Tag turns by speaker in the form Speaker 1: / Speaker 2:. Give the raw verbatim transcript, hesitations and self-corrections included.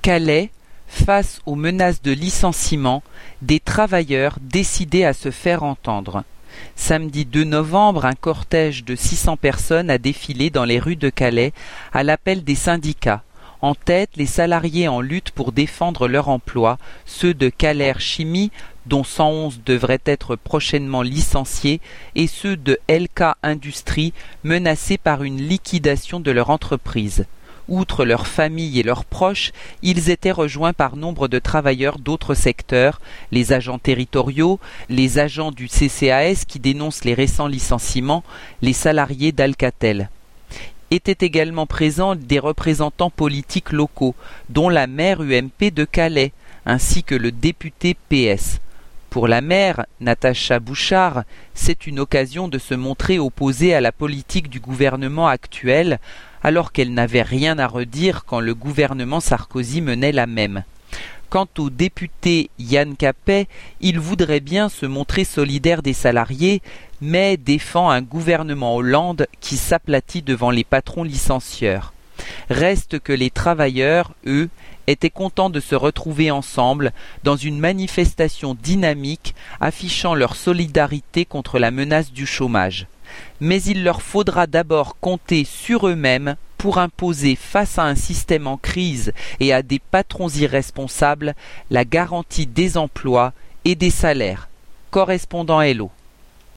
Speaker 1: Calais, face aux menaces de licenciement, des travailleurs décidaient à se faire entendre. Samedi deux novembre, un cortège de six cents personnes a défilé dans les rues de Calais à l'appel des syndicats. En tête, les salariés en lutte pour défendre leur emploi, ceux de Calais Chimie, dont cent onze devraient être prochainement licenciés, et ceux de L K Industrie, menacés par une liquidation de leur entreprise. Outre leurs familles et leurs proches, ils étaient rejoints par nombre de travailleurs d'autres secteurs, les agents territoriaux, les agents du C C A S qui dénoncent les récents licenciements, les salariés d'Alcatel. Étaient également présents des représentants politiques locaux, dont la maire U M P de Calais, ainsi que le député P S. Pour la maire, Natacha Bouchard, c'est une occasion de se montrer opposée à la politique du gouvernement actuel, alors qu'elle n'avait rien à redire quand le gouvernement Sarkozy menait la même. Quant au député Yann Capet, il voudrait bien se montrer solidaire des salariés, mais défend un gouvernement Hollande qui s'aplatit devant les patrons licencieurs. Reste que les travailleurs, eux, étaient contents de se retrouver ensemble dans une manifestation dynamique affichant leur solidarité contre la menace du chômage. Mais il leur faudra d'abord compter sur eux-mêmes pour imposer face à un système en crise et à des patrons irresponsables la garantie des emplois et des salaires. Correspondant Hello.